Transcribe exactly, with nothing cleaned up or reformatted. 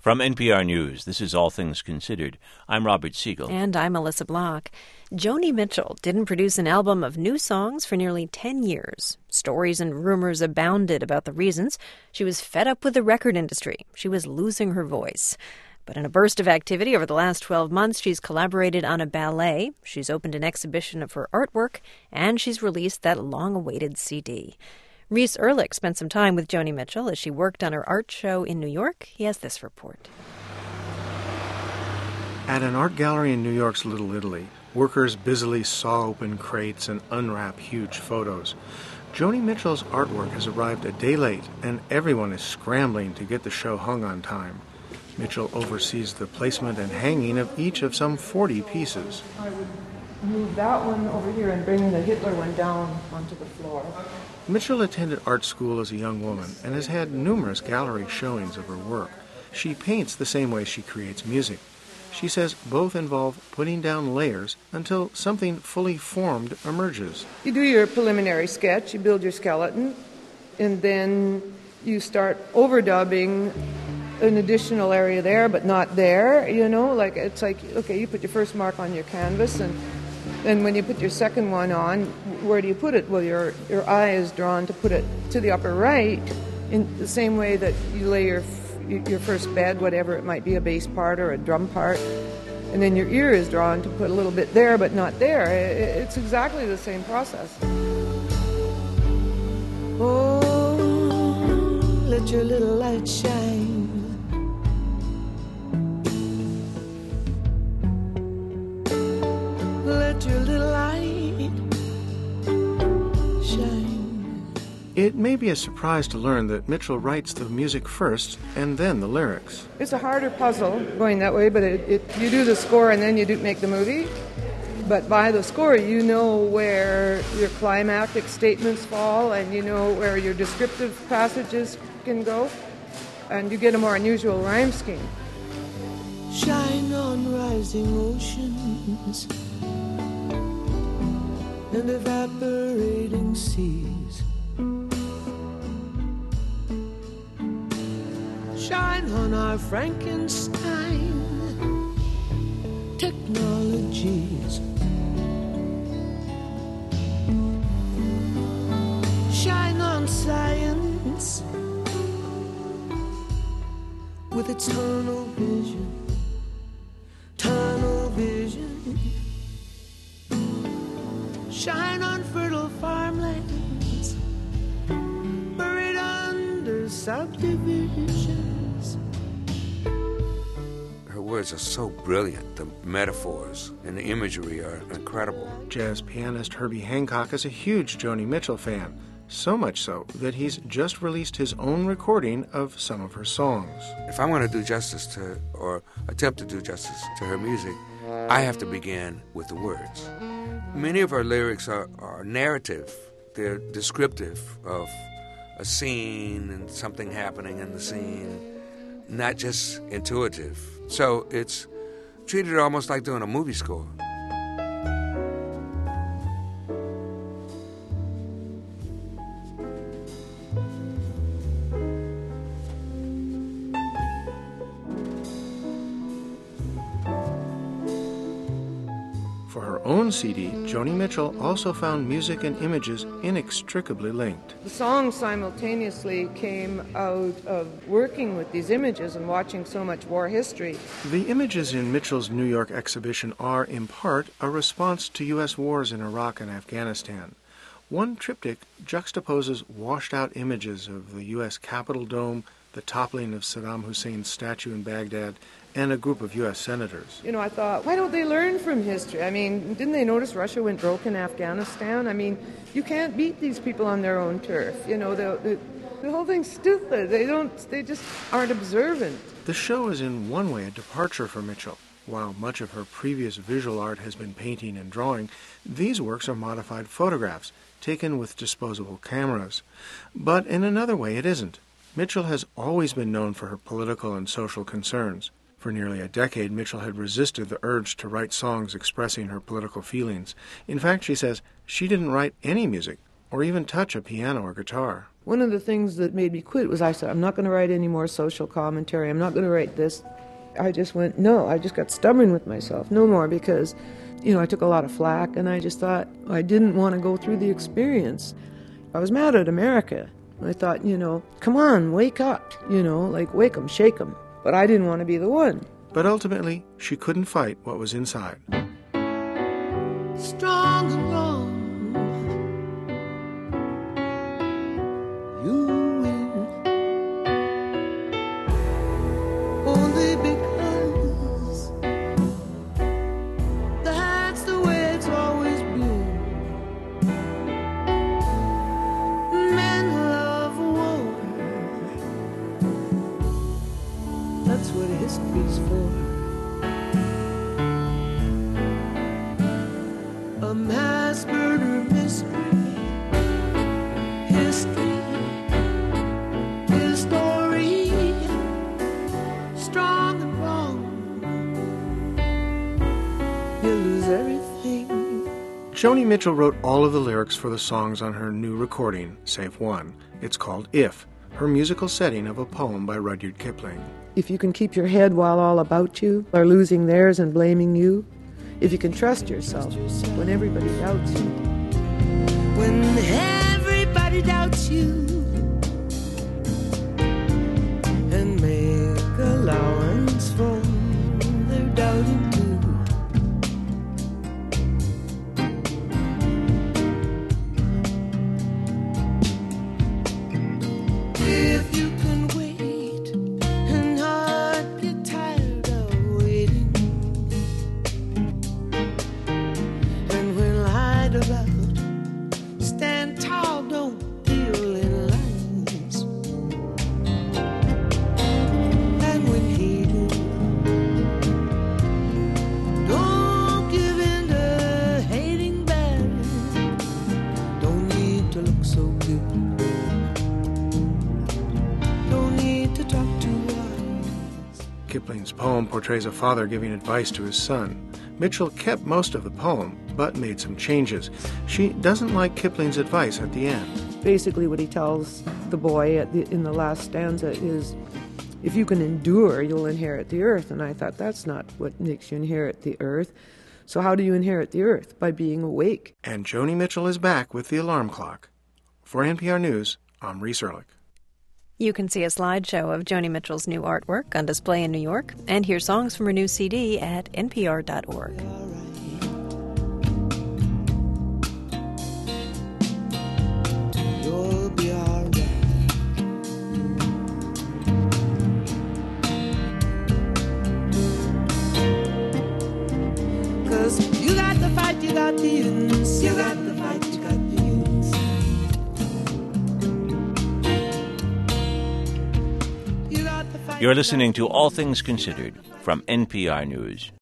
From N P R News, this is All Things Considered. I'm Robert Siegel. And I'm Melissa Block. Joni Mitchell didn't produce an album of new songs for nearly ten years. Stories and rumors abounded about the reasons. She was fed up with the record industry. She was losing her voice. But in a burst of activity over the last twelve months, she's collaborated on a ballet, she's opened an exhibition of her artwork, and she's released that long-awaited C D. Reese Erlich spent some time with Joni Mitchell as she worked on her art show in New York. He has this report. At an art gallery in New York's Little Italy, workers busily saw open crates and unwrap huge photos. Joni Mitchell's artwork has arrived a day late, and everyone is scrambling to get the show hung on time. Mitchell oversees the placement and hanging of each of some forty pieces. I would move that one over here and bring the Hitler one down onto the floor. Mitchell attended art school as a young woman and has had numerous gallery showings of her work. She paints the same way she creates music. She says both involve putting down layers until something fully formed emerges. You do your preliminary sketch, you build your skeleton, and then you start overdubbing an additional area there, but not there, you know, like it's like, okay, you put your first mark on your canvas, and then when you put your second one on, where do you put it? Well, your your eye is drawn to put it to the upper right in the same way that you lay your your first bed, whatever it might be, a bass part or a drum part, and then your ear is drawn to put a little bit there, but not there. It's exactly the same process. Oh, let your little light shine. Let your little light shine. It may be a surprise to learn that Mitchell writes the music first and then the lyrics. It's a harder puzzle going that way, but it, it, you do the score and then you do make the movie. But by the score, you know where your climactic statements fall and you know where your descriptive passages can go, and you get a more unusual rhyme scheme. Shine on rising oceans and evaporating seas. Shine on our Frankenstein technologies. Shine on science with its tunnel vision. Tunnel vision. Shine on fertile farmlands buried under subdivisions. Her words are so brilliant. The metaphors and the imagery are incredible. Jazz pianist Herbie Hancock is a huge Joni Mitchell fan, so much so that he's just released his own recording of some of her songs. If I want to do justice to, or attempt to do justice to her music, I have to begin with the words. Many of her lyrics are, are narrative. They're descriptive of a scene and something happening in the scene, not just intuitive. So it's treated almost like doing a movie score. For her own C D, Joni Mitchell also found music and images inextricably linked. The song simultaneously came out of working with these images and watching so much war history. The images in Mitchell's New York exhibition are, in part, a response to U S wars in Iraq and Afghanistan. One triptych juxtaposes washed-out images of the U S Capitol dome, the toppling of Saddam Hussein's statue in Baghdad, and a group of U S senators. You know, I thought, why don't they learn from history? I mean, didn't they notice Russia went broke in Afghanistan? I mean, you can't beat these people on their own turf. You know, the, the, the whole thing's stupid. They don't, they just aren't observant. The show is in one way a departure for Mitchell. While much of her previous visual art has been painting and drawing, these works are modified photographs, taken with disposable cameras. But in another way, it isn't. Mitchell has always been known for her political and social concerns. For nearly a decade, Mitchell had resisted the urge to write songs expressing her political feelings. In fact, she says she didn't write any music or even touch a piano or guitar. One of the things that made me quit was I said, I'm not going to write any more social commentary. I'm not going to write this. I just went, no, I just got stubborn with myself. No more, because, you know, I took a lot of flack, and I just thought I didn't want to go through the experience. I was mad at America. I thought, you know, come on, wake up, you know, like wake 'em, shake 'em. But I didn't want to be the one. But ultimately, she couldn't fight what was inside. Strong and wrong, you win. Only because that's the way it's always been. Men love war. That's what history's for. A mass murder mystery, history, his story, strong and wrong, you lose everything. Joni Mitchell wrote all of the lyrics for the songs on her new recording, save one. It's called If, her musical setting of a poem by Rudyard Kipling. If you can keep your head while all about you are losing theirs and blaming you, if you can trust yourself when everybody doubts you. When everybody doubts you, And make allowance for their doubting too. if you can wait and not get tired of waiting, and when lied about, stand tall, don't deal in lines, and when hated, don't give in to hating back. Don't need to look so good, don't need to talk too wise. Kipling's poem portrays a father giving advice to his son. Mitchell kept most of the poem, but made some changes. She doesn't like Kipling's advice at the end. Basically what he tells the boy at the, in the last stanza is, if you can endure, you'll inherit the earth. And I thought, that's not what makes you inherit the earth. So how do you inherit the earth? By being awake. And Joni Mitchell is back with the alarm clock. For N P R News, I'm Reese Ehrlich. You can see a slideshow of Joni Mitchell's new artwork on display in New York and hear songs from her new C D at N P R dot org. You'll be alright. Cause you got the fight, you got the use. You got the fight, you got the use. You got the fight. You're listening to All Things Considered from N P R News.